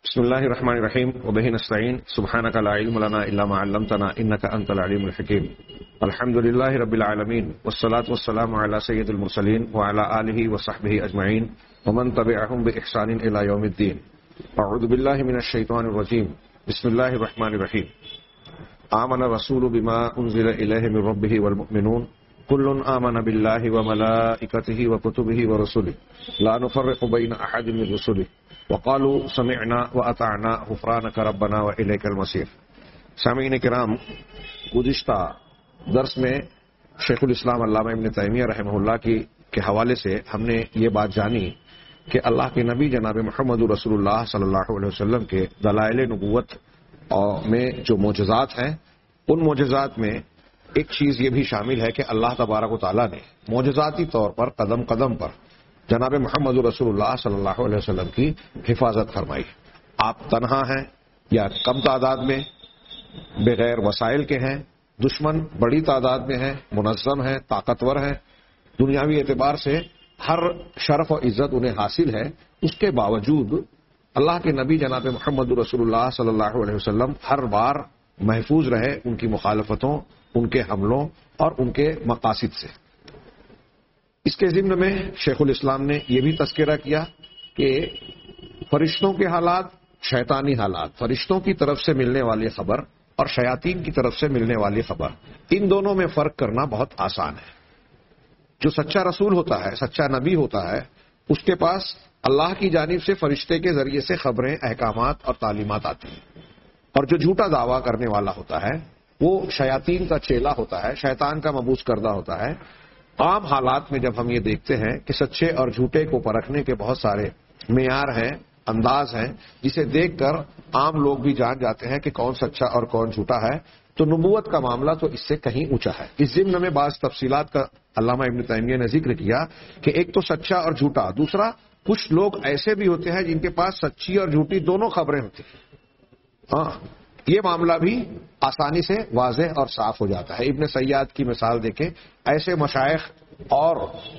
بسم الله الرحمن الرحيم وبه نستعين سبحانك لا علم لنا إلا ما علمتنا إنك أنت العليم الحكيم. الحمد لله رب العالمين والصلاة والسلام على سيد المرسلين وعلى آله وصحبه أجمعين ومن تبعهم بإحسان إلى يوم الدين. أعوذ بالله من الشيطان الرجيم. بسم الله الرحمن الرحيم. آمن الرسول بما أنزل إليه من ربه والمؤمنون كل آمن بالله وملائكته وكتبه ورسله لا نفرق بين أحد من رسله وقالوا سمعنا وأطعنا غفرانك ربنا وإليك المصير. سامعین کرام، گزشتہ درس میں شیخ الاسلام علامہ ابن تیمیہ رحمہ اللہ کے حوالے سے ہم نے یہ بات جانی کہ اللہ کے نبی جناب محمد رسول اللہ صلی اللہ علیہ وسلم کے دلائل نبوت میں جو معجزات ہیں، ان معجزات میں ایک چیز یہ بھی شامل ہے کہ اللہ تبارک و تعالیٰ نے معجزاتی طور پر قدم قدم پر جناب محمد رسول اللہ صلی اللہ علیہ وسلم کی حفاظت فرمائی. آپ تنہا ہیں یا کم تعداد میں، بغیر وسائل کے ہیں، دشمن بڑی تعداد میں ہیں، منظم ہیں، طاقتور ہیں، دنیاوی اعتبار سے ہر شرف و عزت انہیں حاصل ہے، اس کے باوجود اللہ کے نبی جناب محمد رسول اللہ صلی اللہ علیہ وسلم ہر بار محفوظ رہے ان کی مخالفتوں، ان کے حملوں اور ان کے مقاصد سے. اس کے ضمن میں شیخ الاسلام نے یہ بھی تذکرہ کیا کہ فرشتوں کے حالات، شیطانی حالات، فرشتوں کی طرف سے ملنے والی خبر اور شیاطین کی طرف سے ملنے والی خبر، ان دونوں میں فرق کرنا بہت آسان ہے. جو سچا رسول ہوتا ہے، سچا نبی ہوتا ہے، اس کے پاس اللہ کی جانب سے فرشتے کے ذریعے سے خبریں، احکامات اور تعلیمات آتی ہیں. اور جو جھوٹا دعویٰ کرنے والا ہوتا ہے وہ شیاطین کا چیلا ہوتا ہے، شیطان کا مبوس کردہ ہوتا ہے. عام حالات میں جب ہم یہ دیکھتے ہیں کہ سچے اور جھوٹے کو پرکھنے کے بہت سارے معیار ہیں، انداز ہیں، جسے دیکھ کر عام لوگ بھی جان جاتے ہیں کہ کون سچا اور کون جھوٹا ہے، تو نبوت کا معاملہ تو اس سے کہیں اونچا ہے. اس ضمن میں بعض تفصیلات کا علامہ ابن تیمیہ نے ذکر کیا کہ ایک تو سچا اور جھوٹا، دوسرا کچھ لوگ ایسے بھی ہوتے ہیں جن کے پاس سچی اور جھوٹی دونوں خبریں ہوتی ہیں. یہ معاملہ بھی آسانی سے واضح اور صاف ہو جاتا ہے. ابن سیاد کی مثال دیکھیں، ایسے مشائخ اور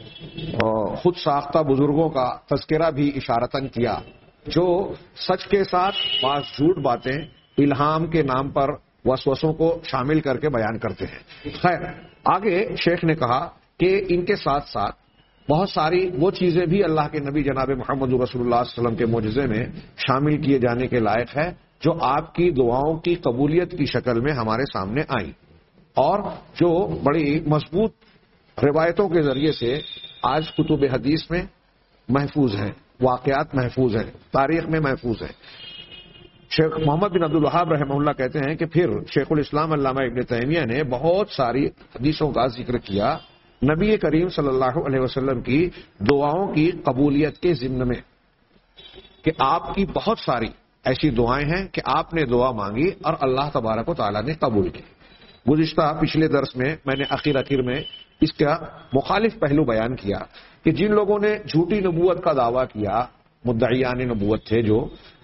خود ساختہ بزرگوں کا تذکرہ بھی اشارتاً کیا جو سچ کے ساتھ بعض جھوٹ باتیں الہام کے نام پر وسوسوں کو شامل کر کے بیان کرتے ہیں. خیر، آگے شیخ نے کہا کہ ان کے ساتھ ساتھ بہت ساری وہ چیزیں بھی اللہ کے نبی جناب محمد رسول اللہ صلی اللہ علیہ وسلم کے معجزے میں شامل کیے جانے کے لائق ہے، جو آپ کی دعاؤں کی قبولیت کی شکل میں ہمارے سامنے آئیں اور جو بڑی مضبوط روایتوں کے ذریعے سے آج کتب حدیث میں محفوظ ہیں، واقعات محفوظ ہیں، تاریخ میں محفوظ ہیں. شیخ محمد بن عبد الوہاب رحمہ اللہ کہتے ہیں کہ پھر شیخ الاسلام علامہ ابن تیمیہ نے بہت ساری حدیثوں کا ذکر کیا نبی کریم صلی اللہ علیہ وسلم کی دعاؤں کی قبولیت کے ضمن میں، کہ آپ کی بہت ساری ایسی دعائیں ہیں کہ آپ نے دعا مانگی اور اللہ تبارک و تعالیٰ نے قبول کی. گزشتہ پچھلے درس میں میں نے آخر میں اس کا مخالف پہلو بیان کیا کہ جن لوگوں نے جھوٹی نبوت کا دعویٰ کیا، مدعیان نبوت تھے جو،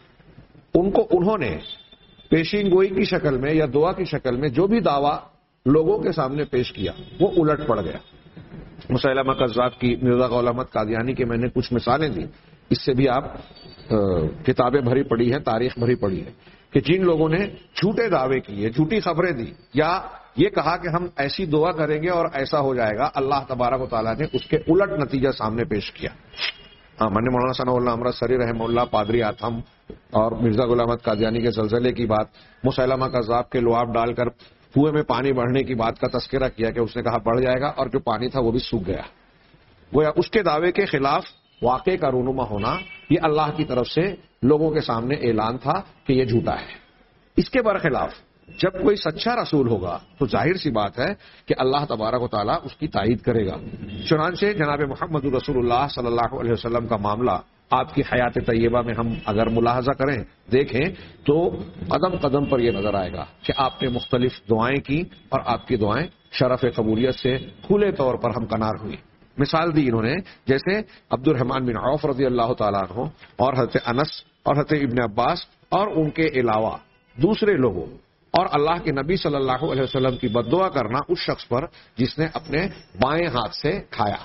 انہوں نے پیشین گوئی کی شکل میں یا دعا کی شکل میں جو بھی دعویٰ لوگوں کے سامنے پیش کیا وہ الٹ پڑ گیا. مسیلمہ کذاب کی، مرزا غلام احمد قادیانی کے میں نے کچھ مثالیں دی. اس سے بھی آپ کتابیں بھری پڑی ہیں، تاریخ بھری پڑی ہے کہ جن لوگوں نے جھوٹے دعوے کیے، جھوٹی خبریں دی، یا یہ کہا کہ ہم ایسی دعا کریں گے اور ایسا ہو جائے گا، اللہ تبارک و تعالیٰ نے اس کے الٹ نتیجہ سامنے پیش کیا. میں نے مولانا ثناء اللہ امرتسری رحمہ اللہ، پادری آتھم اور مرزا غلام احمد قادیانی کے زلزلے کی بات، مسیلمہ کذاب کے لعاب ڈال کر کنویں میں پانی بڑھنے کی بات کا تذکرہ کیا کہ اس نے کہا بڑھ جائے گا اور جو پانی تھا وہ بھی سوکھ گیا. گویا اس کے دعوے کے خلاف واقع کا رونما ہونا یہ اللہ کی طرف سے لوگوں کے سامنے اعلان تھا کہ یہ جھوٹا ہے. اس کے برخلاف جب کوئی سچا رسول ہوگا تو ظاہر سی بات ہے کہ اللہ تبارک و تعالیٰ اس کی تائید کرے گا. چنانچہ جناب محمد رسول اللہ صلی اللہ علیہ وسلم کا معاملہ آپ کی حیات طیبہ میں ہم اگر ملاحظہ کریں، دیکھیں تو قدم قدم پر یہ نظر آئے گا کہ آپ نے مختلف دعائیں کی اور آپ کی دعائیں شرف قبولیت سے کھلے طور پر ہمکنار ہوئی. مثال دی انہوں نے، جیسے عبد الرحمن بن عوف رضی اللہ تعالیٰ عنہ اور حضرت انس اور حضرت ابن عباس اور ان کے علاوہ دوسرے لوگوں اور اللہ کے نبی صلی اللہ علیہ وسلم کی بد دعا کرنا اس شخص پر جس نے اپنے بائیں ہاتھ سے کھایا.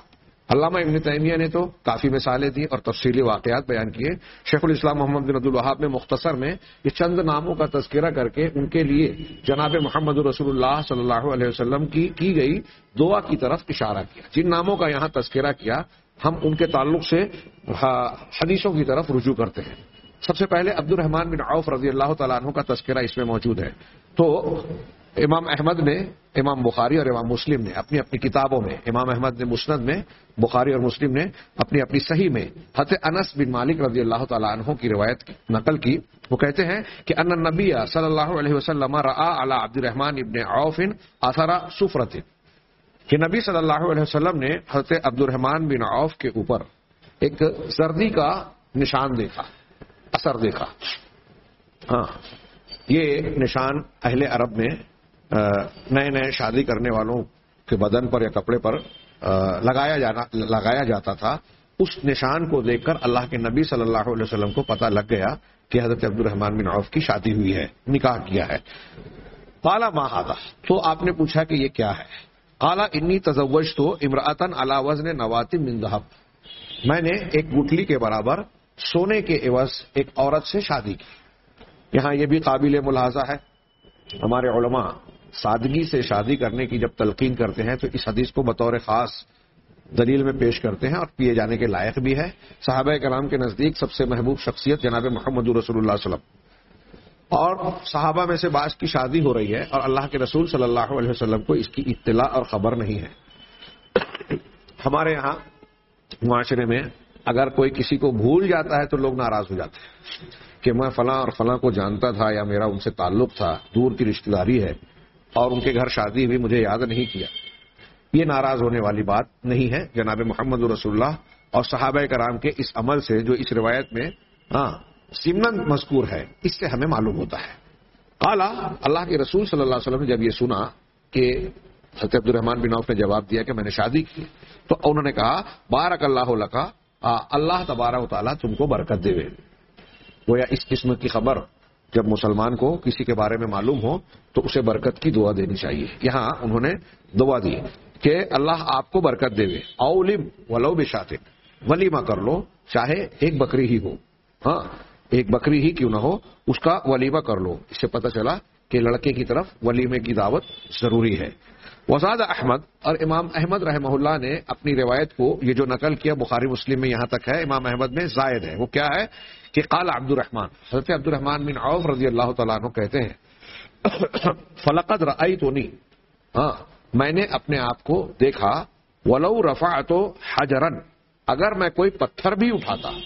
علامہ ابن تیمیہ نے تو کافی مثالیں دی اور تفصیلی واقعات بیان کیے. شیخ الاسلام محمد بن عبد الوہاب نے مختصر میں یہ چند ناموں کا تذکرہ کر کے ان کے لیے جناب محمد رسول اللہ صلی اللہ علیہ وسلم کی گئی دعا کی طرف اشارہ کیا. جن ناموں کا یہاں تذکرہ کیا ہم ان کے تعلق سے حدیثوں کی طرف رجوع کرتے ہیں. سب سے پہلے عبد الرحمن بن عوف رضی اللہ تعالیٰ عنہ کا تذکرہ اس میں موجود ہے. تو امام احمد نے، امام بخاری اور امام مسلم نے اپنی اپنی کتابوں میں، امام احمد نے مسند میں، بخاری اور مسلم نے اپنی اپنی صحیح میں حضرت انس بن مالک رضی اللہ تعالیٰ عنہ کی روایت نقل کی. وہ کہتے ہیں کہ ان النبی صلی اللہ علیہ وسلم رأى علی عبد الرحمن ابن عوف اثر صفرۃ، کہ نبی صلی اللہ علیہ وسلم نے حضرت عبد الرحمن بن عوف کے اوپر ایک زردی کا نشان دیکھا، اثر دیکھا. ہاں، یہ نشان اہل عرب میں نئے نئے شادی کرنے والوں کے بدن پر یا کپڑے پر لگایا جاتا تھا. اس نشان کو دیکھ کر اللہ کے نبی صلی اللہ علیہ وسلم کو پتہ لگ گیا کہ حضرت عبد الرحمن بن عوف کی شادی ہوئی ہے، نکاح کیا ہے. قال ما هذا، تو آپ نے پوچھا کہ یہ کیا ہے. قال انی تزوجت امرأة على وزن نواة من ذهب، میں نے ایک گٹھلی کے برابر سونے کے عوض ایک عورت سے شادی کی. یہاں یہ بھی قابل ملاحظہ ہے، ہمارے علماء سادگی سے شادی کرنے کی جب تلقین کرتے ہیں تو اس حدیث کو بطور خاص دلیل میں پیش کرتے ہیں اور پیے جانے کے لائق بھی ہے. صحابہ کرام کے نزدیک سب سے محبوب شخصیت جناب محمد رسول اللہ صلی اللہ علیہ وسلم، اور صحابہ میں سے بعض کی شادی ہو رہی ہے اور اللہ کے رسول صلی اللہ علیہ وسلم کو اس کی اطلاع اور خبر نہیں ہے. ہمارے یہاں معاشرے میں اگر کوئی کسی کو بھول جاتا ہے تو لوگ ناراض ہو جاتے ہیں کہ میں فلاں اور فلاں کو جانتا تھا یا میرا ان سے تعلق تھا، دور کی رشتہ داری ہے اور ان کے گھر شادی ہوئی، مجھے یاد نہیں کیا. یہ ناراض ہونے والی بات نہیں ہے. جناب محمد رسول اللہ اور صحابہ کرام کے اس عمل سے جو اس روایت میں ضمناً مذکور ہے، اس سے ہمیں معلوم ہوتا ہے. قال، اللہ کے رسول صلی اللہ علیہ وسلم نے جب یہ سنا کہ حضرت عبد الرحمن بن عوف نے جواب دیا کہ میں نے شادی کی، تو انہوں نے کہا بارک اللہ لک، اللہ تبارک و تعالیٰ تم کو برکت دے. گویا اس قسم کی خبر جب مسلمان کو کسی کے بارے میں معلوم ہو تو اسے برکت کی دعا دینی چاہیے. یہاں انہوں نے دعا دی کہ اللہ آپ کو برکت دے. اولم ولو بشات، ولیمہ کر لو چاہے ایک بکری ہی ہو، ہاں ایک بکری ہی کیوں نہ ہو، اس کا ولیمہ کر لو. اس سے پتہ چلا کہ لڑکے کی طرف ولیمے کی دعوت ضروری ہے. وزاد احمد، اور امام احمد رحمہ اللہ نے اپنی روایت کو یہ جو نقل کیا بخاری مسلم میں یہاں تک ہے، امام احمد میں زائد ہے. وہ کیا ہے کہ قال عبد الرحمن، حضرت عبد الرحمن بن عوف رضی اللہ تعالیٰ عنہ کہتے ہیں فلقد رأیتنی، ہاں میں نے اپنے آپ کو دیکھا، ولو رفعت حجرا، اگر میں کوئی پتھر بھی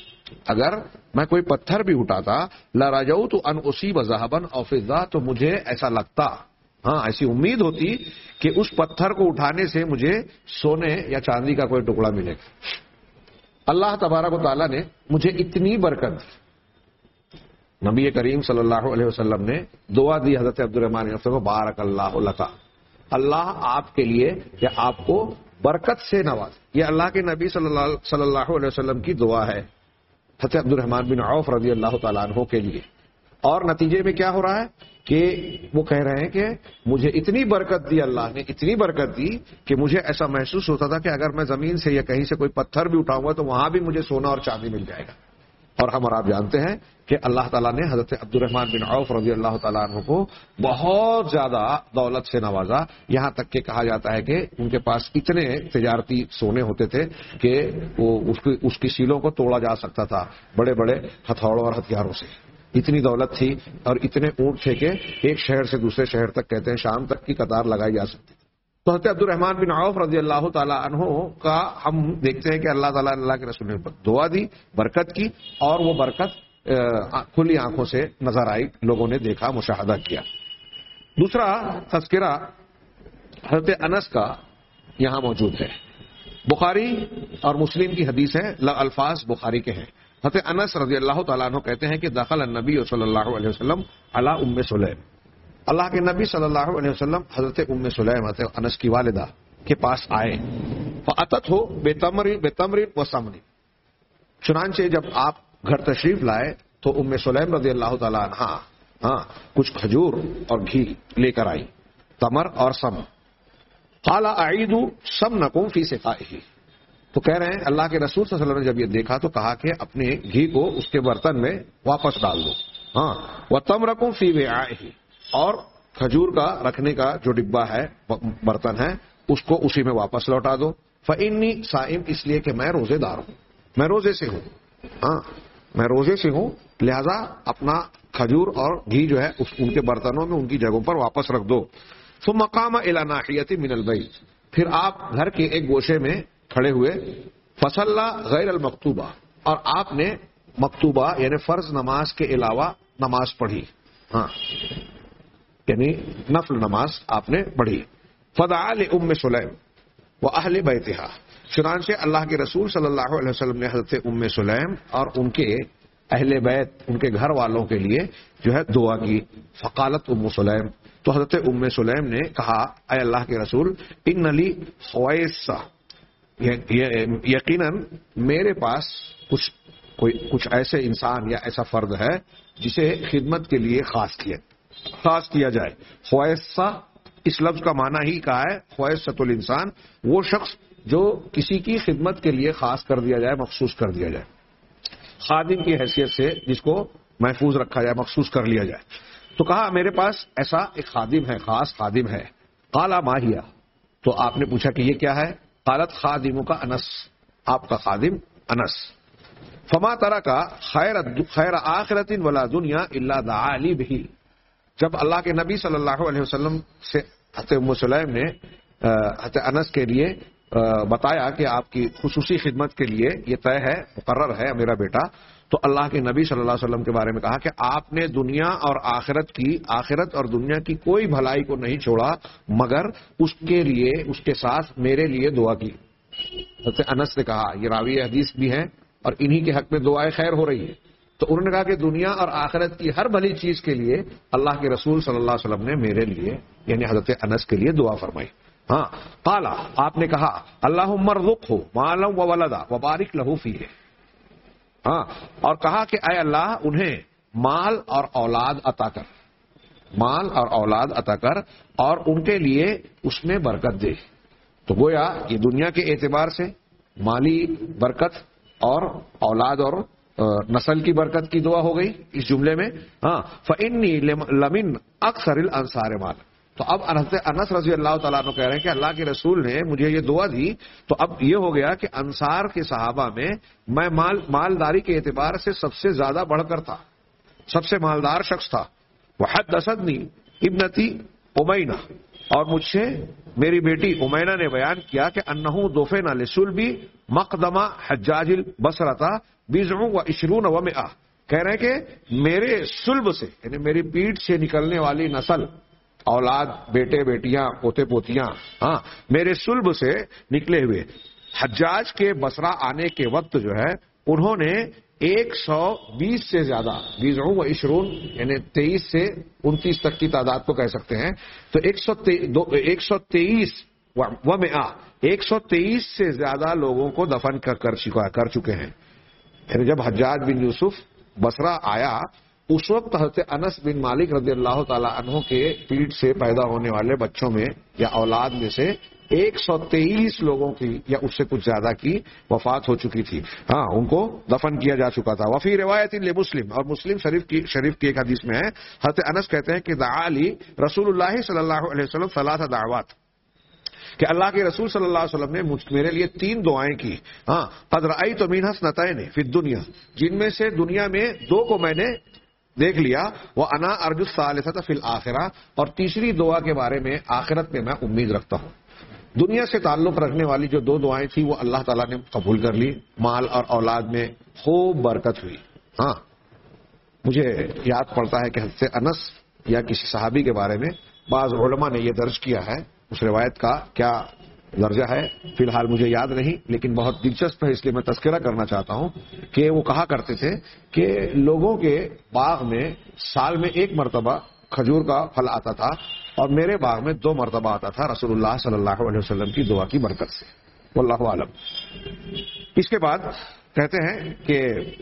اٹھاتا، لرجوت ان اصیب ذهبا او فضة، تو مجھے ایسا لگتا، ایسی امید ہوتی کہ اس پتھر کو اٹھانے سے مجھے سونے یا چاندی کا کوئی ٹکڑا ملے گا. اللہ تبارک و تعالیٰ نے مجھے اتنی برکت دی. نبی کریم صلی اللہ علیہ وسلم نے دعا دی حضرت عبد الرحمن کو، بارک اللہ لک، اللہ آپ کے لیے یا آپ کو برکت سے نواز. یہ اللہ کے نبی صلی اللہ علیہ وسلم کی دعا ہے حضرت عبد الرحمن بن عوف رضی اللہ تعالیٰ عنہ کے لیے. اور نتیجے میں کیا ہو رہا ہے کہ وہ کہہ رہے ہیں کہ مجھے اتنی برکت دی اللہ نے، اتنی برکت دی کہ مجھے ایسا محسوس ہوتا تھا کہ اگر میں زمین سے یا کہیں سے کوئی پتھر بھی اٹھاؤں گا تو وہاں بھی مجھے سونا اور چاندی مل جائے گا. اور ہم اور آپ جانتے ہیں کہ اللہ تعالیٰ نے حضرت عبد الرحمن بن عوف رضی اللہ تعالیٰ عنہ کو بہت زیادہ دولت سے نوازا. یہاں تک کہ کہا جاتا ہے کہ ان کے پاس اتنے تجارتی سونے ہوتے تھے کہ وہ اس کی سیلوں کو توڑا جا سکتا تھا بڑے بڑے ہتھوڑوں اور ہتھیاروں سے. اتنی دولت تھی اور اتنے اونٹ تھے کہ ایک شہر سے دوسرے شہر تک، کہتے ہیں شام تک کی قطار لگائی جا سکتی. تو حضرت عبد الرحمن بن عوف رضی اللہ تعالیٰ عنہ کا ہم دیکھتے ہیں کہ اللہ تعالیٰ نے اللہ کے رسول نے دعا دی، برکت کی، اور وہ برکت کھلی آنکھوں سے نظر آئی، لوگوں نے دیکھا، مشاہدہ کیا. دوسرا تذکرہ حضرت انس کا یہاں موجود ہے. بخاری اور مسلم کی حدیث ہے، الفاظ بخاری کے ہیں. حضرت انس رضی اللہ تعالیٰ عنہ کہتے ہیں کہ دخل النبی صلی اللہ علیہ وسلم علی ام سلیم، اللہ کے نبی صلی اللہ علیہ وسلم حضرت ام سلیم حضرت انس کی والدہ کے پاس آئے. فاتت ہو بتمر و سمن، چنانچہ جب آپ گھر تشریف لائے تو ام سلیم رضی اللہ تعالیٰ عنہ کچھ کھجور اور گھی لے کر آئی، تمر اور سم. قال اعیدوا سمنکم فی سقائہ، تو کہہ رہے ہیں اللہ کے رسول صلی اللہ علیہ وسلم نے جب یہ دیکھا تو کہا کہ اپنے گھی کو اس کے برتن میں واپس ڈال دو. ہاں وَتَمْرَكُمْ فِي وِعَائِهِ، اور کھجور کا رکھنے کا جو ڈبہ ہے برتن ہے اس کو اسی میں واپس لوٹا دو. فَإِنِّي صَائِمٌ، اس لیے کہ میں روزے دار ہوں، میں روزے سے ہوں. ہاں میں روزے سے ہوں، لہذا اپنا کھجور اور گھی جو ہے ان کے برتنوں میں ان کی جگہوں پر واپس رکھ دو. ثم قام الى ناحیۃ من البیت، پھر آپ گھر کے ایک گوشے میں کھڑے ہوئے. فصلى غیر المکتوبہ، اور آپ نے مکتوبہ یعنی فرض نماز کے علاوہ نماز پڑھی. ہاں یعنی نفل نماز آپ نے پڑھی. فدعا لأم سلیم واہل بیتها، چنانچہ اللہ کے رسول صلی اللہ علیہ وسلم نے حضرت ام سلیم اور ان کے اہل بیت، ان کے گھر والوں کے لیے جو ہے دعا کی. فقالت ام سلیم، تو حضرت ام سلیم نے کہا اے اللہ کے رسول، ان لی خویصہ، یقیناً میرے پاس کچھ ایسے انسان یا ایسا فرد ہے جسے خدمت کے لیے خاص کیا جائے. خویصہ اس لفظ کا معنی ہی کہا ہے خویصۃ الانسان، وہ شخص جو کسی کی خدمت کے لیے خاص کر دیا جائے، مخصوص کر دیا جائے، خادم کی حیثیت سے جس کو محفوظ رکھا جائے، مخصوص کر لیا جائے. تو کہا میرے پاس ایسا ایک خادم ہے، خاص خادم ہے. قال ما ہی، تو آپ نے پوچھا کہ یہ کیا ہے؟ قالت خادم کا انس، آپ کا خادم انس. فما ترک خیر آخرت ولا دنیا الا دعا لی بہ، جب اللہ کے نبی صلی اللہ علیہ وسلم سے حضرت ام سلیم نے حضرت انس کے لیے بتایا کہ آپ کی خصوصی خدمت کے لیے یہ طے ہے، مقرر ہے میرا بیٹا، تو اللہ کے نبی صلی اللہ علیہ وسلم کے بارے میں کہا کہ آپ نے دنیا اور آخرت اور دنیا کی کوئی بھلائی کو نہیں چھوڑا مگر اس کے لیے، اس کے ساتھ میرے لیے دعا کی. حضرت انس نے کہا، یہ راوی حدیث بھی ہیں اور انہی کے حق میں دعائے خیر ہو رہی ہے. تو انہوں نے کہا کہ دنیا اور آخرت کی ہر بھلی چیز کے لیے اللہ کے رسول صلی اللہ علیہ وسلم نے میرے لیے یعنی حضرت انس کے لیے دعا فرمائی. ہاں قال، آپ نے کہا اللہم ارزقہ مالا وولدا وبارک لہ فیہ. ہاں اور کہا کہ اے اللہ انہیں مال اور اولاد عطا کر، مال اور اولاد عطا کر اور ان کے لیے اس میں برکت دے. تو گویا یہ دنیا کے اعتبار سے مالی برکت اور اولاد اور نسل کی برکت کی دعا ہو گئی اس جملے میں. ہاں فإنی لمن اکثر الانصار مال. تو اب حضرت انس رضی اللہ تعالیٰ عنہ کہہ رہے ہیں کہ اللہ کے رسول نے مجھے یہ دعا دی تو اب یہ ہو گیا کہ انصار کے صحابہ میں میں مالداری کے اعتبار سے سب سے زیادہ بڑھ کر تھا، سب سے مالدار شخص تھا. وحدثتنی ابنتی امینا، اور مجھ سے میری بیٹی امینا نے بیان کیا کہ انہو دفن لصلبی مقدمہ حجاج البصرہ بضع وعشرون ومئہ، کہہ رہے ہیں کہ میرے صلب سے یعنی میری پیٹھ سے نکلنے والی نسل، اولاد، بیٹے بیٹیاں، پوتے پوتیاں، ہاں میرے صلب سے نکلے ہوئے حجاج کے بصرہ آنے کے وقت جو ہے انہوں نے 120 سے زیادہ، 20 و 20 یعنی 23 سے 29 تک کی تعداد کو کہہ سکتے ہیں، تو 123 123 سے زیادہ لوگوں کو دفن کر چکے ہیں. یعنی جب حجاج بن یوسف بصرہ آیا اس وقت حضرت انس بن مالک رضی اللہ تعالی عنہ کے پیٹ سے پیدا ہونے والے بچوں میں یا اولاد میں سے 123 لوگوں کی یا اس سے کچھ زیادہ کی وفات ہو چکی تھی. ہاں ان کو دفن کیا جا چکا تھا. وفی روایت لمسلم، اور مسلم شریف کی ایک حدیث میں ہے حضرت انس کہتے ہیں کہ دعا لی رسول اللہ صلی اللہ علیہ وسلم ثلاث دعوات، کہ اللہ کے رسول صلی اللہ علیہ وسلم نے میرے لیے 3 دعائیں کی. ہاں قد رأیت منها اثنتین فی الدنیا، جن میں سے دنیا میں 2 کو میں نے دیکھ لیا، وہ انا ارجو الثالثۃ فی الآخرہ، اور تیسری دعا کے بارے میں آخرت میں میں امید رکھتا ہوں. دنیا سے تعلق رکھنے والی جو 2 دعائیں تھیں وہ اللہ تعالیٰ نے قبول کر لی، مال اور اولاد میں خوب برکت ہوئی. ہاں مجھے یاد پڑتا ہے کہ حضرت انس یا کسی صحابی کے بارے میں بعض علماء نے یہ درج کیا ہے، اس روایت کا کیا درجہ ہے فی الحال مجھے یاد نہیں، لیکن بہت دلچسپ ہے اس لیے میں تذکرہ کرنا چاہتا ہوں کہ وہ کہا کرتے تھے کہ لوگوں کے باغ میں سال میں 1 مرتبہ کھجور کا پھل آتا تھا اور میرے باغ میں 2 مرتبہ آتا تھا رسول اللہ صلی اللہ علیہ وسلم کی دعا کی برکت سے. واللہ عالم. اس کے بعد کہتے ہیں کہ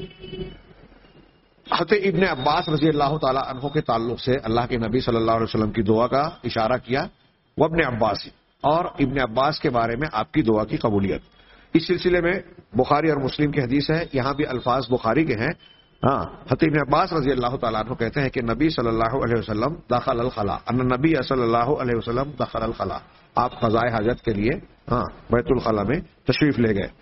حضرت ابن عباس رضی اللہ تعالی عنہ کے تعلق سے اللہ کے نبی صلی اللہ علیہ وسلم کی دعا کا اشارہ کیا. وابن عباس، اور ابن عباس کے بارے میں آپ کی دعا کی قبولیت. اس سلسلے میں بخاری اور مسلم کی حدیث ہے، یہاں بھی الفاظ بخاری کے ہیں. ہاں، حضرت ابن عباس رضی اللہ تعالیٰ عنہ کہتے ہیں کہ نبی صلی اللہ علیہ وسلم دخل الخلاء، ان نبی صلی اللہ علیہ وسلم دخل الخلاء، آپ قضاء حاجت کے لیے بیت الخلاء میں تشریف لے گئے.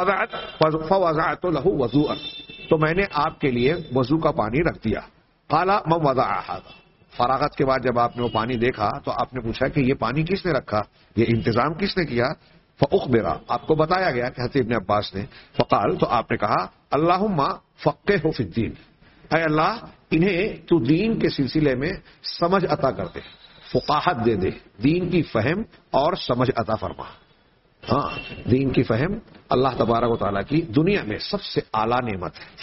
فوضعت له وضوءا، تو میں نے آپ کے لیے وضو کا پانی رکھ دیا. قال من وضع هذا، فراغت کے بعد جب آپ نے وہ پانی دیکھا تو آپ نے پوچھا کہ یہ پانی کس نے رکھا، یہ انتظام کس نے کیا؟ فاخبر، آپ کو بتایا گیا کہ حضرت ابن عباس نے. فقال، تو آپ نے کہا اللہم فقہہ فی الدین، اے اللہ انہیں تو دین کے سلسلے میں سمجھ عطا کر دے، فقاہت دے دے، دین کی فہم اور سمجھ عطا فرما. ہاں، دین کی فہم اللہ تبارک و تعالیٰ کی دنیا میں سب سے اعلیٰ نعمت ہے.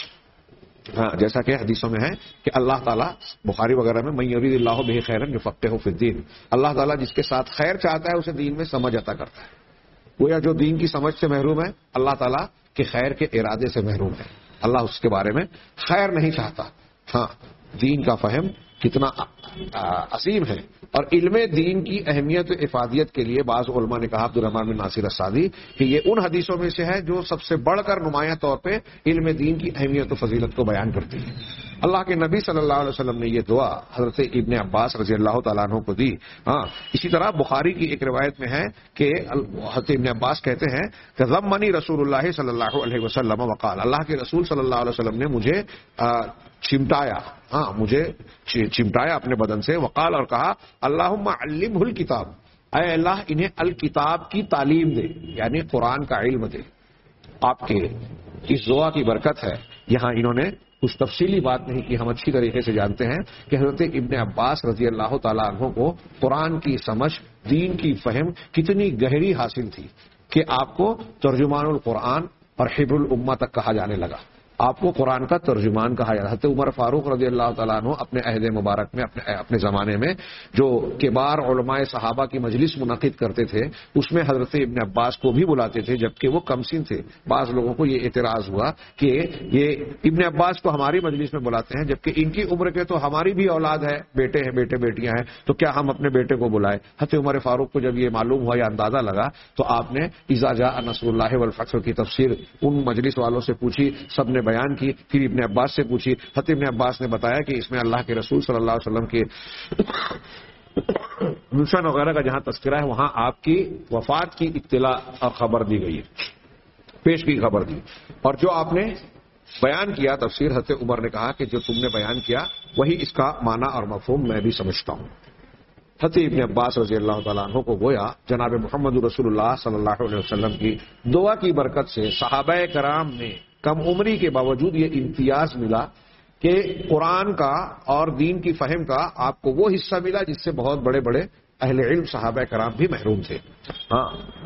ہاں، جیسا کہ حدیثوں میں ہے کہ اللہ تعالیٰ بخاری وغیرہ میں من یرید اللہ بہ خیرا یفقہہ فی الدین، اللہ تعالیٰ جس کے ساتھ خیر چاہتا ہے اسے دین میں سمجھ عطا کرتا ہے. گویا جو دین کی سمجھ سے محروم ہے اللہ تعالیٰ کے خیر کے ارادے سے محروم ہے، اللہ اس کے بارے میں خیر نہیں چاہتا. ہاں، دین کا فہم کتنا عظیم ہے. اور علم دین کی اہمیت و افادیت کے لیے بعض علماء نے کہا، عبدالرحمن بن ناصر السعدی، کہ یہ ان حدیثوں میں سے ہے جو سب سے بڑھ کر نمایاں طور پہ علم دین کی اہمیت و فضیلت کو بیان کرتی ہے. اللہ کے نبی صلی اللہ علیہ وسلم نے یہ دعا حضرت ابن عباس رضی اللہ تعالیٰ عنہ کو دی. ہاں، اسی طرح بخاری کی ایک روایت میں ہے کہ حضرت ابن عباس کہتے ہیں کہ ضمنی رسول اللہ صلی اللہ علیہ وسلم وقال، اللہ کے رسول صلی اللہ علیہ وسلم نے مجھے چمٹایا، مجھے چمٹایا اپنے بدن سے. وقال، اور کہا اللہم علمہ الکتاب، اے اللہ انہیں الکتاب کی تعلیم دے، یعنی قرآن کا علم دے. آپ کے اس دعا کی برکت ہے. یہاں انہوں نے کچھ تفصیلی بات نہیں کی، ہم اچھی طریقے سے جانتے ہیں کہ حضرت ابن عباس رضی اللہ تعالیٰ عنہ کو قرآن کی سمجھ، دین کی فہم کتنی گہری حاصل تھی کہ آپ کو ترجمان القرآن اور حبر الامہ تک کہا جانے لگا. آپ کو قرآن کا ترجمان کہا جاتا ہے. حضرت عمر فاروق رضی اللہ تعالیٰ عنہ اپنے عہد مبارک میں اپنے زمانے میں جو کبار علماء صحابہ کی مجلس منعقد کرتے تھے اس میں حضرت ابن عباس کو بھی بلاتے تھے جبکہ وہ کم سن تھے. بعض لوگوں کو یہ اعتراض ہوا کہ یہ ابن عباس کو ہماری مجلس میں بلاتے ہیں جبکہ ان کی عمر کے تو ہماری بھی اولاد ہے، بیٹے ہیں، بیٹے بیٹیاں ہیں، تو کیا ہم اپنے بیٹے کو بلائیں؟ حضرت عمر فاروق کو جب یہ معلوم ہوا یا اندازہ لگا تو آپ نے اذا جاء نصر اللہ والفتح کی تفسیر ان مجلس والوں سے پوچھی، سب نے بیان کی. پھر ابن عباس سے پوچھی، حضرت ابن عباس نے بتایا کہ اس میں اللہ کے رسول صلی اللہ علیہ وسلم کے مشن وغیرہ کا جہاں تذکرہ ہے وہاں آپ کی وفات کی اطلاع اور خبر دی گئی ہے، پیش کی خبر دی. اور جو آپ نے بیان کیا تفسیر، حضرت عمر نے کہا کہ جو تم نے بیان کیا وہی اس کا معنی اور مفہوم میں بھی سمجھتا ہوں. حضرت ابن عباس رضی اللہ تعالیٰ عنہ کو گویا جناب محمد رسول اللہ صلی اللہ علیہ وسلم کی دعا کی برکت سے صحابہ کرام نے کم عمری کے باوجود یہ امتیاز ملا کہ قرآن کا اور دین کی فہم کا آپ کو وہ حصہ ملا جس سے بہت بڑے بڑے اہل علم صحابہ کرام بھی محروم تھے. ہاں،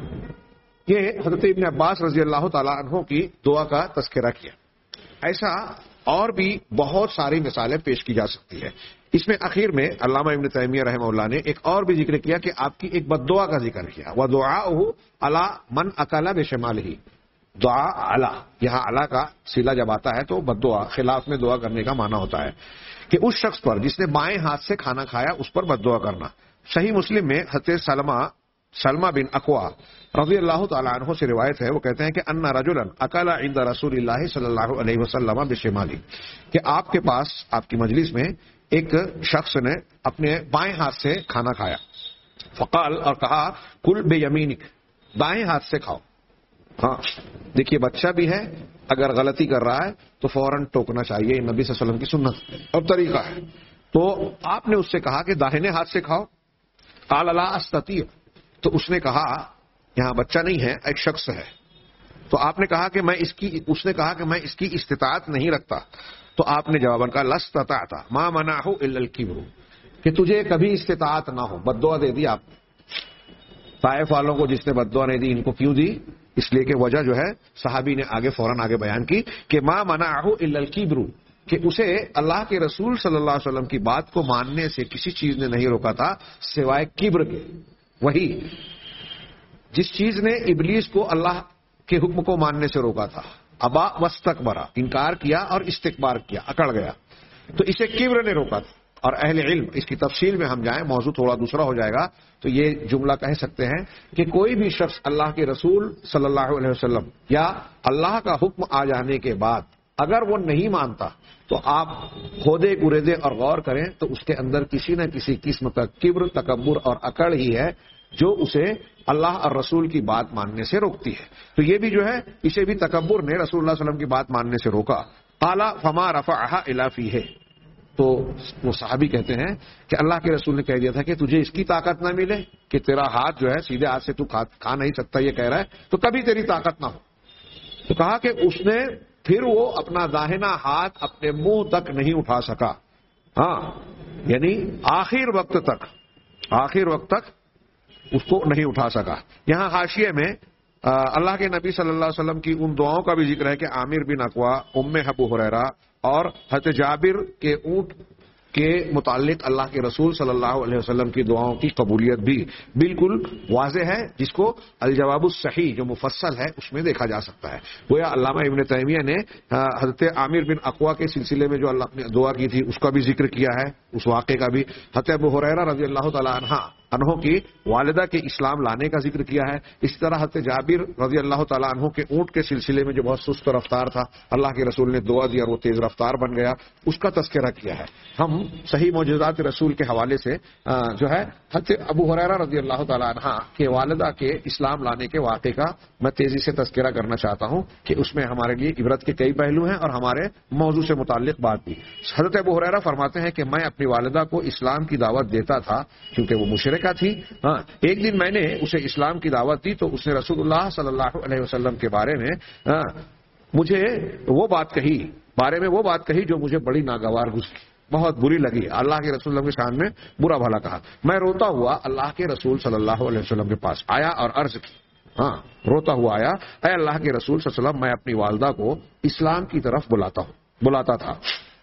یہ حضرت ابن عباس رضی اللہ تعالیٰ عنہ کی دعا کا تذکرہ کیا. ایسا اور بھی بہت ساری مثالیں پیش کی جا سکتی ہے. اس میں اخیر میں علامہ ابن تیمیہ رحمہ اللہ نے ایک اور بھی ذکر کیا کہ آپ کی ایک بد دعا کا ذکر کیا. وَدُعَاؤُهُ عَلَى مَنْ أَكَلَ بِشِمَالِهِ، دعا اعلیٰ، یہاں اعلیٰ کا صلہ جب آتا ہے تو بد دعا خلاف میں دعا کرنے کا معنی ہوتا ہے کہ اس شخص پر جس نے بائیں ہاتھ سے کھانا کھایا اس پر بد دعا کرنا. صحیح مسلم میں حضرت سلمہ بن اکوا رضی اللہ تعالیٰ عنہ سے روایت ہے، وہ کہتے ہیں کہ ان رجلا اکل عند رسول اللہ صلی اللہ علیہ وسلم بشمالی، کہ آپ کے پاس آپ کی مجلس میں ایک شخص نے اپنے بائیں ہاتھ سے کھانا کھایا. فقال، اور کہا کل بیمینک، دائیں ہاتھ سے کھاؤ. ہاں، دیکھیے بچہ بھی ہے، اگر غلطی کر رہا ہے تو فوراً ٹوکنا چاہیے، نبی صلی اللہ علیہ وسلم کی سنت اور طریقہ ہے. تو آپ نے اس سے کہا کہ داہنے ہاتھ سے کھاؤ. قال لا استطيع، تو اس نے کہا، یہاں بچہ نہیں ہے ایک شخص ہے، تو آپ نے کہا کہ اس نے کہا کہ میں اس کی استطاعت نہیں رکھتا. تو آپ نے جواباً کہا لا استطعت ما منعه الا الكبر، کہ تجھے کبھی استطاعت نہ ہو. بد دعا دے دی آپ نے. طائف والوں کو جس نے بد دعا نہیں دی، ان کو کیوں دی؟ اس لیے کہ وجہ جو ہے صحابی نے فوراً آگے بیان کی کہ ما منعه الا الكبر، کہ اسے اللہ کے رسول صلی اللہ علیہ وسلم کی بات کو ماننے سے کسی چیز نے نہیں روکا تھا سوائے کبر کے. وہی جس چیز نے ابلیس کو اللہ کے حکم کو ماننے سے روکا تھا، ابا واستکبر، انکار کیا اور استکبار کیا، اکڑ گیا، تو اسے کبر نے روکا تھا. اور اہل علم اس کی تفصیل میں ہم جائیں، موضوع تھوڑا دوسرا ہو جائے گا، تو یہ جملہ کہہ سکتے ہیں کہ کوئی بھی شخص اللہ کے رسول صلی اللہ علیہ وسلم یا اللہ کا حکم آ جانے کے بعد اگر وہ نہیں مانتا تو آپ کھودے گریدے اور غور کریں تو اس کے اندر کسی نہ کسی قسم کا کبر، تکبر اور اکڑ ہی ہے جو اسے اللہ اور رسول کی بات ماننے سے روکتی ہے۔ تو یہ بھی جو ہے، اسے بھی تکبر نے رسول اللہ صلی اللہ علیہ وسلم کی بات ماننے سے روکا۔ قال فما رفعها الا فیہ، تو وہ صحابی کہتے ہیں کہ اللہ کے رسول نے کہہ دیا تھا کہ تجھے اس کی طاقت نہ ملے کہ تیرا ہاتھ جو ہے سیدھے ہاتھ سے تو کھا نہیں سکتا، یہ کہہ رہا ہے تو کبھی تیری طاقت نہ ہو۔ تو کہا کہ اس نے پھر وہ اپنا داہنا ہاتھ اپنے منہ تک نہیں اٹھا سکا، ہاں یعنی آخر وقت تک اس کو نہیں اٹھا سکا۔ یہاں حاشیے میں اللہ کے نبی صلی اللہ علیہ وسلم کی ان دعاؤں کا بھی ذکر ہے کہ عامر بن اقوا، ام ابو ہریرہ اور حضرت جابر کے اونٹ کے متعلق اللہ کے رسول صلی اللہ علیہ وسلم کی دعاؤں کی قبولیت بھی بالکل واضح ہے، جس کو الجواب الصحیح جو مفصل ہے اس میں دیکھا جا سکتا ہے۔ گویا علامہ ابن تیمیہ نے حضرت عامر بن اقوا کے سلسلے میں جو اللہ نے دعا کی تھی اس کا بھی ذکر کیا ہے، اس واقعے کا بھی۔ حضرت ابو ہریرہ رضی اللہ تعالی عنہ کی والدہ کے اسلام لانے کا ذکر کیا ہے۔ اسی طرح حضرت جابر رضی اللہ تعالیٰ عنہ کے اونٹ کے سلسلے میں جو بہت سست رفتار تھا، اللہ کے رسول نے دعا دی اور وہ تیز رفتار بن گیا، اس کا تذکرہ کیا ہے۔ ہم صحیح معجزات رسول کے حوالے سے جو ہے حضرت ابو ہریرہ رضی اللہ تعالیٰ عنہ کے والدہ کے اسلام لانے کے واقعے کا میں تیزی سے تذکرہ کرنا چاہتا ہوں کہ اس میں ہمارے لیے عبرت کے کئی پہلو ہیں اور ہمارے موضوع سے متعلق بات بھی۔ حضرت ابو ہریرہ فرماتے ہیں کہ میں اپنی والدہ کو اسلام کی دعوت دیتا تھا کیونکہ وہ مشرکہ تھی۔ ہاں، ایک دن میں نے اسے اسلام کی دعوت دی تو اس نے رسول اللہ صلی اللہ علیہ وسلم کے بارے میں مجھے وہ بات کہی جو مجھے بڑی ناگوار گزری، بہت بری لگی۔ اللہ کے رسول کے شان میں برا بھلا کہا۔ میں روتا ہوا اللہ کے رسول صلی اللہ علیہ وسلم کے پاس آیا اور عرض کی، روتا ہوا آیا، اے اللہ کے رسول صلی اللہ علیہ وسلم، میں اپنی والدہ کو اسلام کی طرف بلاتا تھا،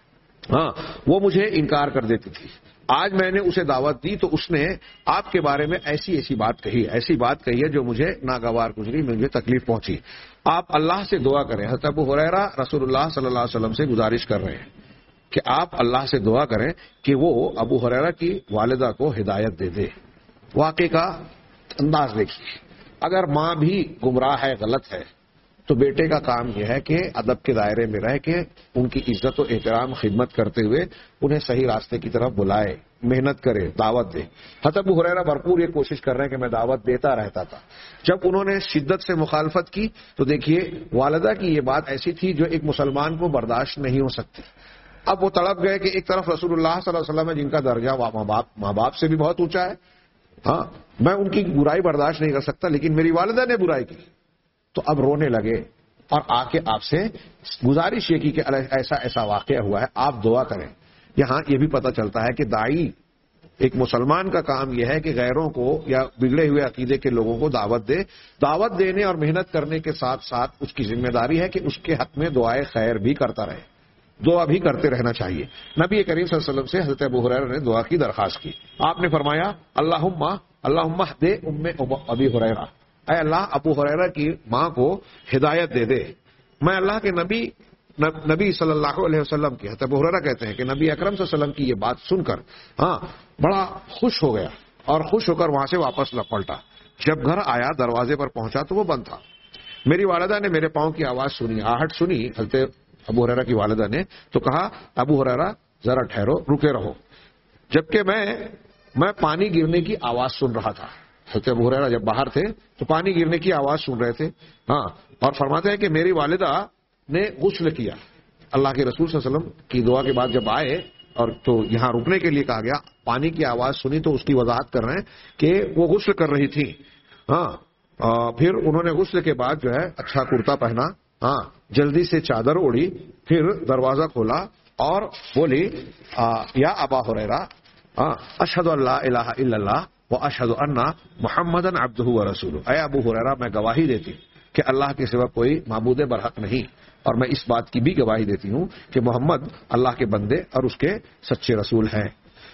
وہ مجھے انکار کر دیتی تھی۔ آج میں نے اسے دعوت دی تو اس نے آپ کے بارے میں ایسی بات کہی ہے جو مجھے ناگوار گزری، مجھے تکلیف پہنچی۔ آپ اللہ سے دعا کریں۔ حضرت ابو ہریرہ رسول اللہ صلی اللہ علیہ وسلم سے گزارش کر رہے ہیں کہ آپ اللہ سے دعا کریں کہ وہ ابو ہریرہ کی والدہ کو ہدایت دے دے۔ واقعے کا انداز دیکھیے، اگر ماں بھی گمراہ ہے، غلط ہے، تو بیٹے کا کام یہ ہے کہ ادب کے دائرے میں رہ کے ان کی عزت و احترام خدمت کرتے ہوئے انہیں صحیح راستے کی طرف بلائے، محنت کرے، دعوت دے۔ حضرت ابو ہریرہ بھرپور یہ کوشش کر رہے ہیں کہ میں دعوت دیتا رہتا تھا۔ جب انہوں نے شدت سے مخالفت کی تو دیکھیے والدہ کی یہ بات ایسی تھی جو ایک مسلمان کو برداشت نہیں ہو سکتی۔ اب وہ تڑپ گئے کہ ایک طرف رسول اللہ صلی اللہ علیہ وسلم ہے جن کا درجہ ماں باپ سے بھی بہت اونچا ہے، میں ان کی برائی برداشت نہیں کر سکتا، لیکن میری والدہ نے برائی کی۔ تو اب رونے لگے اور آ کے آپ سے گزارش یہ کی کہ ایسا واقعہ ہوا ہے، آپ دعا کریں۔ یہاں یہ بھی پتہ چلتا ہے کہ داعی، ایک مسلمان کا کام یہ ہے کہ غیروں کو یا بگڑے ہوئے عقیدے کے لوگوں کو دعوت دے۔ دعوت دینے اور محنت کرنے کے ساتھ ساتھ اس کی ذمہ داری ہے کہ اس کے حق میں دعائے خیر بھی کرتا رہے، دعا بھی کرتے رہنا چاہیے۔ نبی کریم صلی اللہ علیہ وسلم سے حضرت ابو ہریرہ نے دعا کی درخواست کی۔ آپ نے فرمایا اللہم اہد ام ابی ہریرہ، اے اللہ ابو ہریرہ کی ماں کو ہدایت دے دے۔ میں اللہ کے نبی صلی اللہ علیہ وسلم کی، حضرت ابو ہریرہ کہتے ہیں کہ نبی اکرم صلی اللہ علیہ وسلم کی یہ بات سن کر بڑا خوش ہو گیا اور خوش ہو کر وہاں سے واپس پلٹا۔ جب گھر آیا دروازے پر پہنچا تو وہ بند تھا۔ میری والدہ نے میرے پاؤں کی آواز سنی، آہٹ سنی حضرت ابو ہریرہ کی والدہ نے، تو کہا ابو ہریرہ ذرا ٹھہرو، رکے رہو، جبکہ میں پانی گرنے کی آواز سن رہا تھا۔ حضرت ابو ہریرہ جب باہر تھے تو پانی گرنے کی آواز سن رہے تھے، اور فرماتے ہیں کہ میری والدہ نے غسل کیا۔ اللہ کے رسول صلی اللہ علیہ وسلم کی دعا کے بعد جب آئے اور تو یہاں رکنے کے لیے کہا گیا، پانی کی آواز سنی تو اس کی وضاحت کر رہے ہیں کہ وہ غسل کر رہی تھی۔ پھر انہوں نے غسل کے بعد جو ہے اچھا کرتا پہنا، جلدی سے چادر اوڑھی، پھر دروازہ کھولا اور بولی یا ابا ہریرہ اشہد ان لا الہ الا اللہ واشہد ان محمدن عبدہ ورسولہ، اے ابو ہریرہ میں گواہی دیتی کہ اللہ کے سوا کوئی معبود برحق نہیں، اور میں اس بات کی بھی گواہی دیتی ہوں کہ محمد اللہ کے بندے اور اس کے سچے رسول ہیں۔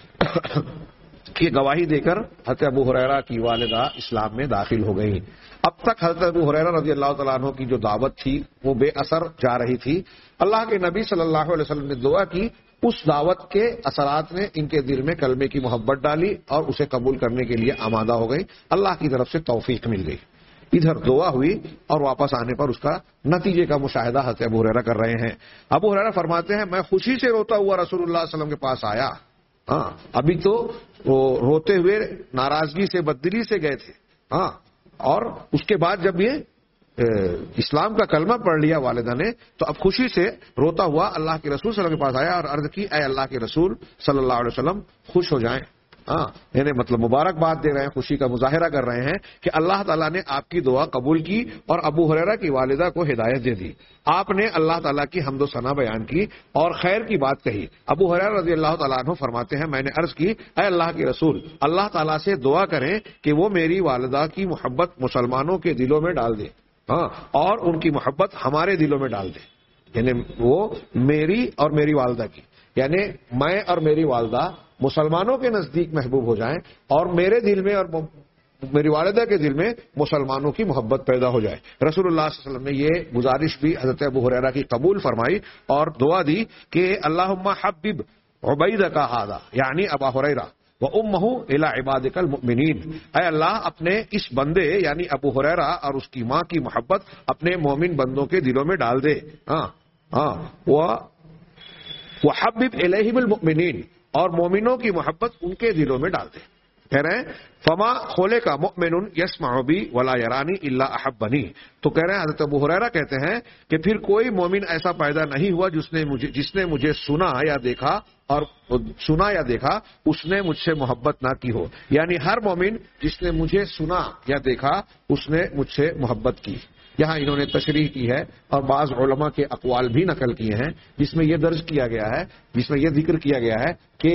یہ گواہی دے کر حضرت ابو ہریرہ کی والدہ اسلام میں داخل ہو گئی۔ اب تک حضرت ابو ہریرہ رضی اللہ تعالیٰ عنہ کی جو دعوت تھی وہ بے اثر جا رہی تھی۔ اللہ کے نبی صلی اللہ علیہ وسلم نے دعا کی اس دعوت کے اثرات نے ان کے دل میں کلمے کی محبت ڈالی اور اسے قبول کرنے کے لیے آمادہ ہو گئی. اللہ کی طرف سے توفیق مل گئی. ادھر دعا ہوئی اور واپس آنے پر اس کا نتیجے کا مشاہدہ حضرت ابو ہریرہ کر رہے ہیں. ابو ہریرہ فرماتے ہیں میں خوشی سے روتا ہوا رسول اللہ صلی اللہ علیہ وسلم کے پاس آیا. ہاں ابھی تو وہ روتے ہوئے ناراضگی سے بددلی سے گئے تھے. ہاں اور اس کے بعد جب یہ اسلام کا کلمہ پڑھ لیا والدہ نے تو اب خوشی سے روتا ہوا اللہ کے رسول صلی اللہ علیہ وسلم کے پاس آیا اور عرض کی اے اللہ کے رسول صلی اللہ علیہ وسلم خوش ہو جائیں. ہاں یعنی مطلب مبارکباد دے رہے ہیں, خوشی کا مظاہرہ کر رہے ہیں کہ اللہ تعالیٰ نے آپ کی دعا قبول کی اور ابو ہریرہ کی والدہ کو ہدایت دے دی. آپ نے اللہ تعالیٰ کی حمد و ثنا بیان کی اور خیر کی بات کہی. ابو ہریرہ رضی اللہ تعالیٰ عنہ فرماتے ہیں میں نے عرض کی اے اللہ کے رسول اللہ تعالیٰ سے دعا کریں کہ وہ میری والدہ کی محبت مسلمانوں کے دلوں میں ڈال دے. ہاں اور ان کی محبت ہمارے دلوں میں ڈال دے. یعنی وہ میری اور میری والدہ کی, یعنی میں اور میری والدہ مسلمانوں کے نزدیک محبوب ہو جائیں اور میرے دل میں اور میری والدہ کے دل میں مسلمانوں کی محبت پیدا ہو جائے. رسول اللہ صلی اللہ علیہ وسلم نے یہ گزارش بھی حضرت ابو ہریرہ کی قبول فرمائی اور دعا دی کہ اللہم حبب عبیدک ھذا یعنی ابا ہریرہ وامہ الی عبادک المؤمنین. اے اللہ اپنے اس بندے یعنی ابو ہریرہ اور اس کی ماں کی محبت اپنے مومن بندوں کے دلوں میں ڈال دے. وحبب الیہم المؤمنین اور مومنوں کی محبت ان کے دلوں میں ڈال دے. کہہ رہے ہیں فما کھولے کا مؤمن یسمع بی ولا یرانی الا احبنی. تو کہہ رہے ہیں حضرت ابو ہریرہ کہتے ہیں کہ پھر کوئی مومن ایسا پیدا نہیں ہوا جس نے مجھے سنا یا دیکھا اس نے مجھ سے محبت نہ کی ہو. یعنی ہر مومن جس نے مجھے سنا یا دیکھا اس نے مجھ سے محبت کی. یہاں انہوں نے تشریح کی ہے اور بعض علماء کے اقوال بھی نقل کیے ہیں جس میں یہ درج کیا گیا ہے, جس میں یہ ذکر کیا گیا ہے کہ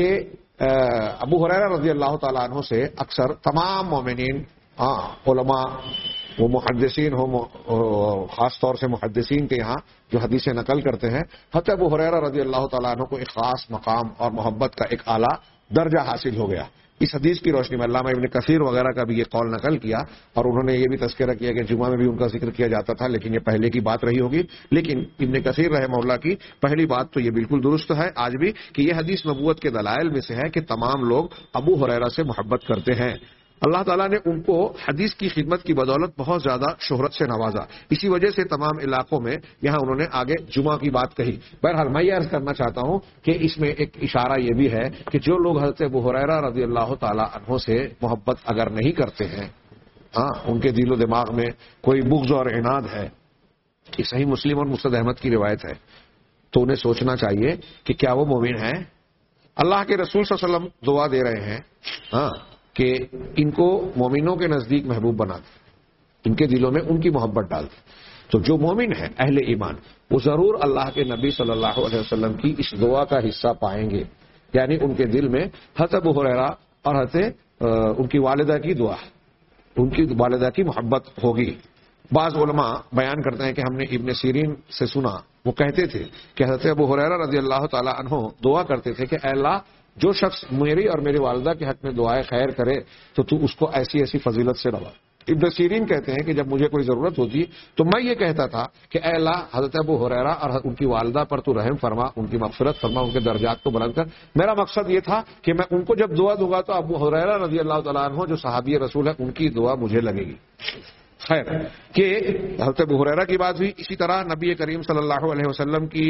ابو ہریرہ رضی اللہ تعالیٰ عنہ سے اکثر تمام مومنین علماء وہ محدثین ہو, خاص طور سے محدثین کے یہاں جو حدیثیں نقل کرتے ہیں, حضرت ابو ہریرہ رضی اللہ تعالیٰ عنہ کو ایک خاص مقام اور محبت کا ایک اعلیٰ درجہ حاصل ہو گیا. اس حدیث کی روشنی میں علامہ ابن کثیر وغیرہ کا بھی یہ قول نقل کیا اور انہوں نے یہ بھی تذکرہ کیا کہ جمعہ میں بھی ان کا ذکر کیا جاتا تھا, لیکن یہ پہلے کی بات رہی ہوگی. لیکن ابن کثیر رحمہ اللہ کی پہلی بات تو یہ بالکل درست ہے آج بھی کہ یہ حدیث نبوت کے دلائل میں سے ہے کہ تمام لوگ ابو ہریرہ سے محبت کرتے ہیں. اللہ تعالیٰ نے ان کو حدیث کی خدمت کی بدولت بہت زیادہ شہرت سے نوازا. اسی وجہ سے تمام علاقوں میں یہاں انہوں نے آگے جمعہ کی بات کہی. بہرحال میں یہ عرض کرنا چاہتا ہوں کہ اس میں ایک اشارہ یہ بھی ہے کہ جو لوگ حضرت ابو ہریرہ رضی اللہ تعالیٰ عنہ سے محبت اگر نہیں کرتے ہیں, ان کے دل و دماغ میں کوئی بغض اور عناد ہے, یہ صحیح مسلم اور مسند احمد کی روایت ہے, تو انہیں سوچنا چاہیے کہ کیا وہ مومن ہیں. اللہ کے رسول صلی اللہ علیہ وسلم دعا دے رہے ہیں کہ ان کو مومنوں کے نزدیک محبوب بنا دے, ان کے دلوں میں ان کی محبت ڈال دے. تو جو مومن ہے اہل ایمان وہ ضرور اللہ کے نبی صلی اللہ علیہ وسلم کی اس دعا کا حصہ پائیں گے. یعنی ان کے دل میں حضرت ابو ہریرہ اور حضرت ان کی والدہ کی دعا, ان کی والدہ کی محبت ہوگی. بعض علماء بیان کرتے ہیں کہ ہم نے ابن سیرین سے سنا, وہ کہتے تھے کہ حضرت ابو ہریرہ رضی اللہ تعالی عنہ دعا کرتے تھے کہ اے اللہ جو شخص میری اور میری والدہ کے حق میں دعائے خیر کرے تو تو اس کو ایسی ایسی فضیلت سے نواز. ابن سیرین کہتے ہیں کہ جب مجھے کوئی ضرورت ہوتی تو میں یہ کہتا تھا کہ اے اللہ حضرت ابو ہریرہ اور ان کی والدہ پر تو رحم فرما, ان کی مغفرت فرما, ان کے درجات کو بلند کر. میرا مقصد یہ تھا کہ میں ان کو جب دعا دوں گا تو ابو ہریرہ رضی اللہ تعالیٰ عنہ جو صحابی رسول ہے ان کی دعا مجھے لگے گی. خیر کہ حضرت ابو ہریرہ کی بات ہوئی. اسی طرح نبی کریم صلی اللہ علیہ وسلم کی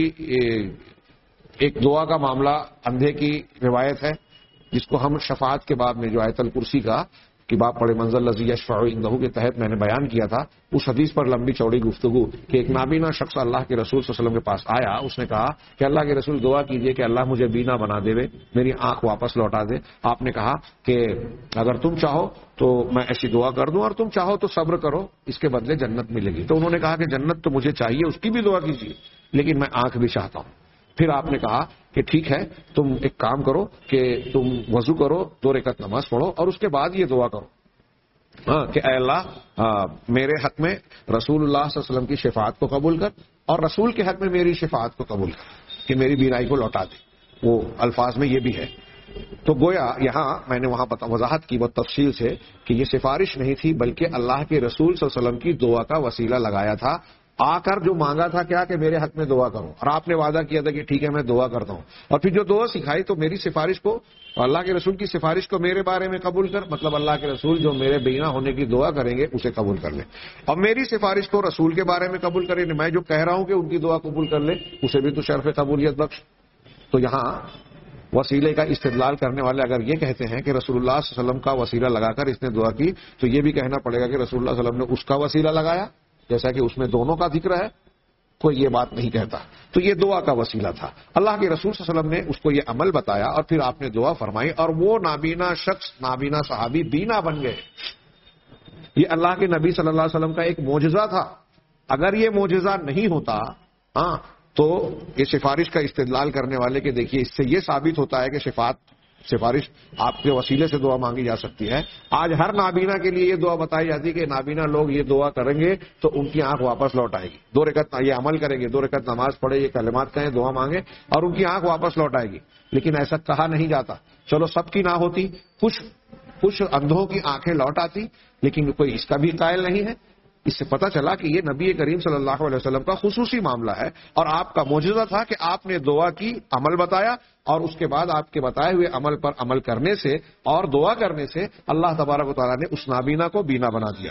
ایک دعا کا معاملہ اندھے کی روایت ہے جس کو ہم شفاعت کے باب میں جو آیت الکرسی کا کہ باب پڑھے منزل لذی یشفع عنہ کے تحت میں نے بیان کیا تھا. اس حدیث پر لمبی چوڑی گفتگو کہ ایک نابینا شخص اللہ کے رسول صلی اللہ علیہ وسلم کے پاس آیا, اس نے کہا کہ اللہ کے رسول دعا کیجئے کہ اللہ مجھے بینا بنا دے, میری آنکھ واپس لوٹا دے. آپ نے کہا کہ اگر تم چاہو تو میں ایسی دعا کر دوں اور تم چاہو تو صبر کرو, اس کے بدلے جنت ملے گی. تو انہوں نے کہا کہ جنت تو مجھے چاہیے, اس کی بھی دعا کیجیے, لیکن میں آنکھ بھی چاہتا ہوں. پھر آپ نے کہا کہ ٹھیک ہے تم ایک کام کرو کہ تم وضو کرو, 2 رکعت نماز پڑھو اور اس کے بعد یہ دعا کرو کہ اے اللہ میرے حق میں رسول اللہ صلی اللہ علیہ وسلم کی شفاعت کو قبول کر اور رسول کے حق میں میری شفاعت کو قبول کر کہ میری بینائی کو لوٹا دے. وہ الفاظ میں یہ بھی ہے. تو گویا یہاں میں نے وہاں وضاحت کی بہت تفصیل سے کہ یہ سفارش نہیں تھی بلکہ اللہ کے رسول صلی اللہ علیہ وسلم کی دعا کا وسیلہ لگایا تھا آ کر جو مانگا تھا کیا کہ میرے حق میں دعا کرو، اور آپ نے وعدہ کیا تھا کہ ٹھیک ہے میں دعا کرتا ہوں، اور پھر جو دعا سکھائی تو میری سفارش کو، اللہ کے رسول کی سفارش کو میرے بارے میں قبول کر، مطلب اللہ کے رسول جو میرے بینا ہونے کی دعا کریں گے اسے قبول کر لیں، اور میری سفارش کو رسول کے بارے میں قبول کریں، میں جو کہہ رہا ہوں کہ ان کی دعا قبول کر لیں اسے بھی تو شرف قبولیت بخش۔ تو یہاں وسیلے کا استدلال کرنے والے اگر یہ کہتے ہیں کہ رسول اللہ صلی اللہ علیہ وسلم کا وسیلہ لگا کر اس نے دعا کی، تو یہ بھی کہنا پڑے گا کہ رسول اللہ صلی اللہ علیہ وسلم نے اس کا وسیلہ لگایا، جیسا کہ اس میں دونوں کا ذکر ہے، کوئی یہ بات نہیں کہتا۔ تو یہ دعا کا وسیلہ تھا، اللہ کے رسول صلی اللہ علیہ وسلم نے اس کو یہ عمل بتایا، اور پھر آپ نے دعا فرمائی، اور وہ نابینا شخص، نابینا صحابی بینا بن گئے۔ یہ اللہ کے نبی صلی اللہ علیہ وسلم کا ایک معجزہ تھا۔ اگر یہ معجزہ نہیں ہوتا تو یہ سفارش کا استدلال کرنے والے کہ دیکھیے اس سے یہ ثابت ہوتا ہے کہ سفارش آپ کے وسیلے سے دعا مانگی جا سکتی ہے۔ آج ہر نابینا کے لیے یہ دعا بتائی جاتی ہے کہ نابینا لوگ یہ دعا کریں گے تو ان کی آنکھ واپس لوٹ آئے گی، 2 رکعت یہ عمل کریں گے، 2 رکعت نماز پڑھے، یہ کلمات کہیں، دعا مانگے اور ان کی آنکھ واپس لوٹ آئے گی۔ لیکن ایسا کہا نہیں جاتا، چلو سب کی نہ ہوتی، کچھ اندھوں کی آنکھیں لوٹ آتی، لیکن کوئی اس کا بھی قائل نہیں ہے۔ اس سے پتہ چلا کہ یہ نبی کریم صلی اللہ علیہ وسلم کا خصوصی معاملہ ہے، اور آپ کا معجزہ تھا کہ آپ نے دعا کی، عمل بتایا، اور اس کے بعد آپ کے بتائے ہوئے عمل پر عمل کرنے سے اور دعا کرنے سے اللہ تبارک و تعالیٰ نے اس نابینا کو بینا بنا دیا۔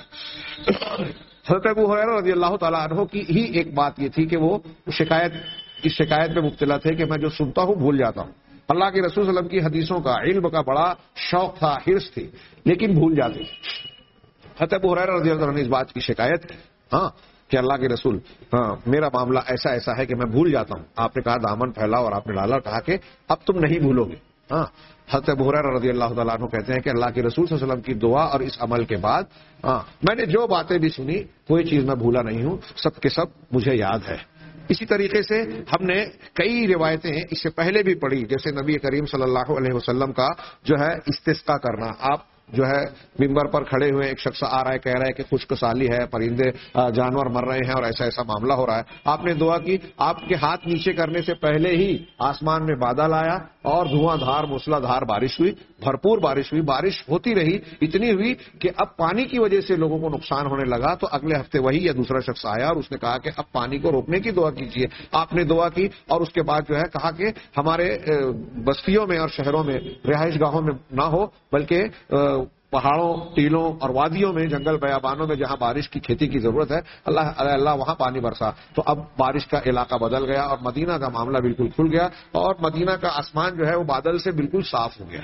حضرت ابو ہریرہ رضی اللہ تعالیٰ عنہ کی ہی ایک بات یہ تھی کہ وہ اس شکایت میں مبتلا تھے کہ میں جو سنتا ہوں بھول جاتا ہوں۔ اللہ کے رسول صلی اللہ علیہ وسلم کی حدیثوں کا، علم کا بڑا شوق تھا، حرص تھی، لیکن بھول جاتے تھے۔ حضرت ابو ہریرہ رضی اللہ عنہ نے اس بات کی شکایت کی کہ اللہ کے رسول میرا معاملہ ایسا ہے کہ میں بھول جاتا ہوں۔ آپ نے کہا دامن پھیلا، اور آپ نے ڈالا، کہا کہ اب تم نہیں بھولو گے۔ حضرت ابو ہریرہ رضی اللہ تعالیٰ عنہ کہتے ہیں کہ اللہ کے رسول صلی اللہ علیہ وسلم کی دعا اور اس عمل کے بعد میں نے جو باتیں بھی سنی کوئی چیز میں بھولا نہیں ہوں، سب کے سب مجھے یاد ہے۔ اسی طریقے سے ہم نے کئی روایتیں اس سے پہلے بھی پڑھی، جیسے نبی کریم صلی اللہ علیہ وسلم کا جو ہے استسقا کرنا۔ آپ جو ہے ممبر پر کھڑے ہوئے، ایک شخص آ رہا ہے، کہہ رہا ہے کہ خشک سالی ہے، پرندے جانور مر رہے ہیں اور ایسا معاملہ ہو رہا ہے، آپ نے دعا کی، آپ کے ہاتھ نیچے کرنے سے پہلے ہی آسمان میں بادل آیا اور دھواں دھار موسلا دھار بارش ہوئی، بھرپور بارش ہوئی، بارش ہوتی رہی، اتنی ہوئی کہ اب پانی کی وجہ سے لوگوں کو نقصان ہونے لگا۔ تو اگلے ہفتے وہی یا دوسرا شخص آیا اور اس نے کہا کہ اب پانی کو روکنے کی دعا کیجیے۔ آپ نے دعا کی، اور اس کے بعد جو ہے کہا کہ ہمارے بستیوں میں اور شہروں میں، رہائش گاہوں میں نہ ہو، بلکہ پہاڑوں، ٹیلوں اور وادیوں میں، جنگل بیابانوں میں جہاں بارش کی کھیتی کی ضرورت ہے، اللہ وہاں پانی برسا۔ تو اب بارش کا علاقہ بدل گیا اور مدینہ کا معاملہ بالکل کھل گیا، اور مدینہ کا آسمان جو ہے وہ بادل سے بالکل صاف ہو گیا۔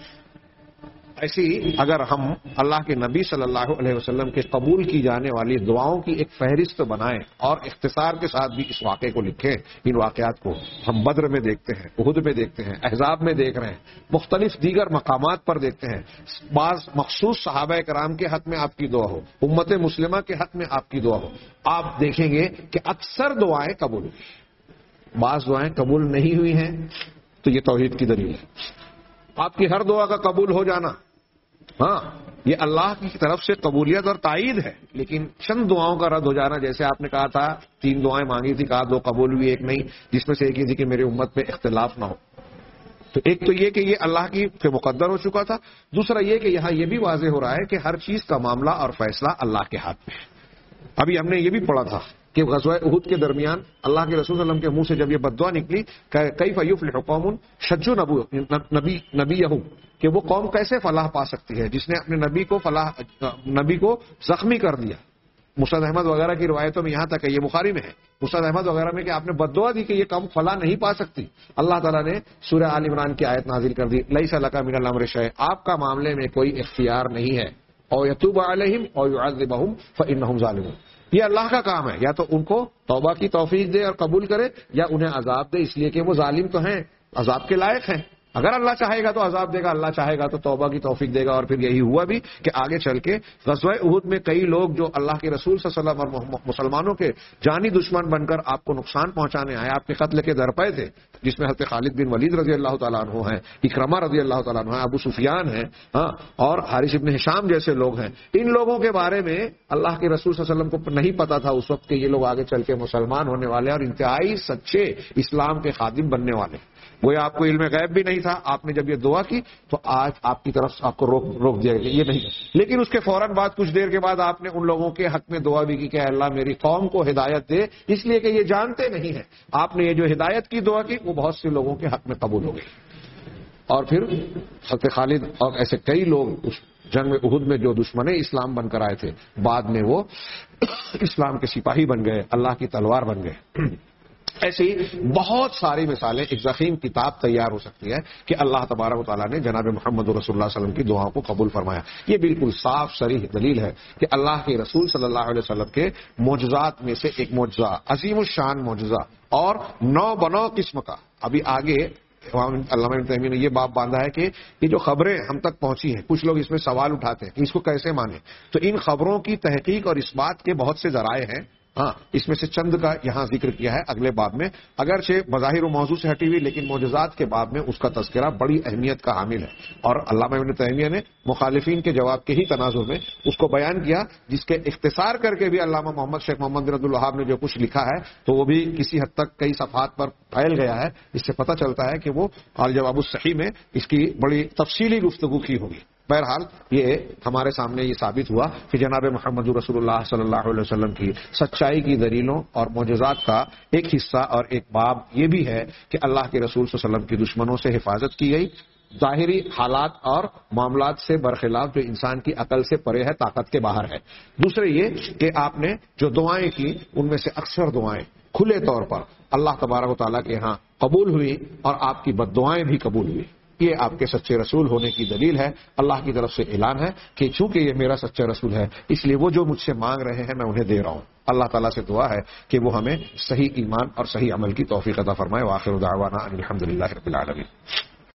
ایسی اگر ہم اللہ کے نبی صلی اللہ علیہ وسلم کے قبول کی جانے والی دعاؤں کی ایک فہرست بنائیں اور اختصار کے ساتھ بھی اس واقعے کو لکھیں، ان واقعات کو ہم بدر میں دیکھتے ہیں، احد میں دیکھتے ہیں، احزاب میں دیکھ رہے ہیں، مختلف دیگر مقامات پر دیکھتے ہیں۔ بعض مخصوص صحابہ کرام کے حق میں آپ کی دعا ہو، امت مسلمہ کے حق میں آپ کی دعا ہو، آپ دیکھیں گے کہ اکثر دعائیں قبول ہوئی۔ بعض دعائیں قبول نہیں ہوئی ہیں تو یہ توحید کی دلیل ہے۔ آپ کی ہر دعا کا قبول ہو جانا یہ اللہ کی طرف سے قبولیت اور تائید ہے، لیکن چند دعاؤں کا رد ہو جانا، جیسے آپ نے کہا تھا 3 دعائیں مانگی تھی، کہا 2 قبول ہوئی، 1 نہیں، جس میں سے ایک یہ تھی کہ میری امت میں اختلاف نہ ہو۔ تو ایک تو یہ کہ یہ اللہ کی سے مقدر ہو چکا تھا، دوسرا یہ کہ یہاں یہ بھی واضح ہو رہا ہے کہ ہر چیز کا معاملہ اور فیصلہ اللہ کے ہاتھ میں ہے۔ ابھی ہم نے یہ بھی پڑھا تھا کہ غزوہ احد کے درمیان اللہ کے رسول صلی اللہ علیہ وسلم کے منہ سے جب یہ بددعا نکلی کہ کیف یفلح قوم شجوا نبیہم، کہ وہ قوم کیسے فلاح پا سکتی ہے جس نے اپنے نبی کو زخمی کر دیا۔ مسند احمد وغیرہ کی روایتوں میں یہاں تک ہے، یہ بخاری میں ہے، مسند احمد وغیرہ میں کہ آپ نے بددعا دی کہ یہ قوم فلاح نہیں پا سکتی۔ اللہ تعالیٰ نے سورہ آل عمران کی آیت نازل کر دی، لیس لک من الامر شیء، آپ کا معاملے میں کوئی اختیار نہیں ہے، او یتوب علیہم او یعذبہم فانہم ظالمون، یہ اللہ کا کام ہے، یا تو ان کو توبہ کی توفیق دے اور قبول کرے، یا انہیں عذاب دے، اس لیے کہ وہ ظالم تو ہیں، عذاب کے لائق ہیں۔ اگر اللہ چاہے گا تو عذاب دے گا، اللہ چاہے گا تو توبہ کی توفیق دے گا۔ اور پھر یہی ہوا بھی کہ آگے چل کے غزوہ احد میں کئی لوگ جو اللہ کے رسول صلی اللہ علیہ وسلم اور مسلمانوں کے جانی دشمن بن کر آپ کو نقصان پہنچانے آئے، آپ کے قتل کے درپے تھے، جس میں حضرت خالد بن ولید رضی اللہ تعالیٰ عنہ ہیں، اکرمہ رضی اللہ تعالیٰ عنہ ہیں، ابو سفیان ہیں، ہاں، اور حارث ابن ہشام جیسے لوگ ہیں. ان لوگوں کے بارے میں اللہ کے رسول صلی اللہ علیہ وسلم کو نہیں پتا تھا اس وقت کہ یہ لوگ آگے چل کے مسلمان ہونے والے اور انتہائی سچے اسلام کے خادم بننے والے. وہ آپ کو علم غیب بھی نہیں تھا. آپ نے جب یہ دعا کی تو آج آپ کی طرف آپ کو روک دیا گیا، یہ نہیں. لیکن اس کے فوراً بعد کچھ دیر کے بعد آپ نے ان لوگوں کے حق میں دعا بھی کی کہ اللہ میری قوم کو ہدایت دے، اس لیے کہ یہ جانتے نہیں ہیں. آپ نے یہ جو ہدایت کی دعا کی وہ بہت سے لوگوں کے حق میں قبول ہو گئی. اور پھر حضرت خالد اور ایسے کئی لوگ اس جنگ میں احد میں جو دشمن اسلام بن کر آئے تھے، بعد میں وہ اسلام کے سپاہی بن گئے، اللہ کی تلوار بن گئے. ایسی بہت ساری مثالیں، ایک ضخیم کتاب تیار ہو سکتی ہے کہ اللہ تبارک و تعالیٰ نے جناب محمد رسول اللہ صلی اللہ علیہ وسلم کی دعاؤں کو قبول فرمایا. یہ بالکل صاف صریح دلیل ہے کہ اللہ کے رسول صلی اللہ علیہ وسلم کے معجزات میں سے ایک معجزہ، عظیم الشان معجزہ اور نو بنو قسم کا. ابھی آگے علامہ ابن تیمیہ نے یہ باب باندھا ہے کہ یہ جو خبریں ہم تک پہنچی ہیں، کچھ لوگ اس میں سوال اٹھاتے ہیں کہ اس کو کیسے مانیں. تو ان خبروں کی تحقیق اور اس بات کے بہت سے ذرائع ہیں. ہاں، اس میں سے چند کا یہاں ذکر کیا ہے اگلے باب میں، اگرچہ مظاہر و موضوع سے ہٹی ہوئی، لیکن معجزات کے باب میں اس کا تذکرہ بڑی اہمیت کا حامل ہے. اور علامہ ابن تیمیہ نے مخالفین کے جواب کے ہی تناظر میں اس کو بیان کیا، جس کے اختصار کر کے بھی علامہ محمد شیخ محمد بن عبد الوہاب نے جو کچھ لکھا ہے تو وہ بھی کسی حد تک کئی صفحات پر پھیل گیا ہے. اس سے پتہ چلتا ہے کہ وہ الجواب الصحیح میں اس کی بڑی تفصیلی گفتگو کی ہوگی. بہرحال یہ ہمارے سامنے یہ ثابت ہوا کہ جناب محمد رسول اللہ صلی اللہ علیہ وسلم کی سچائی کی دلیلوں اور معجزات کا ایک حصہ اور ایک باب یہ بھی ہے کہ اللہ کے رسول صلی اللہ علیہ وسلم کی دشمنوں سے حفاظت کی گئی، ظاہری حالات اور معاملات سے برخلاف جو انسان کی عقل سے پرے ہے، طاقت کے باہر ہے. دوسرے یہ کہ آپ نے جو دعائیں کی ان میں سے اکثر دعائیں کھلے طور پر اللہ تبارک و تعالیٰ کے ہاں قبول ہوئی اور آپ کی بد دعائیں بھی قبول ہوئی. یہ آپ کے سچے رسول ہونے کی دلیل ہے. اللہ کی طرف سے اعلان ہے کہ چونکہ یہ میرا سچا رسول ہے اس لیے وہ جو مجھ سے مانگ رہے ہیں میں انہیں دے رہا ہوں. اللہ تعالیٰ سے دعا ہے کہ وہ ہمیں صحیح ایمان اور صحیح عمل کی توفیق عطا فرمائے. وآخر دعوانا ان الحمد للہ رب العالمین.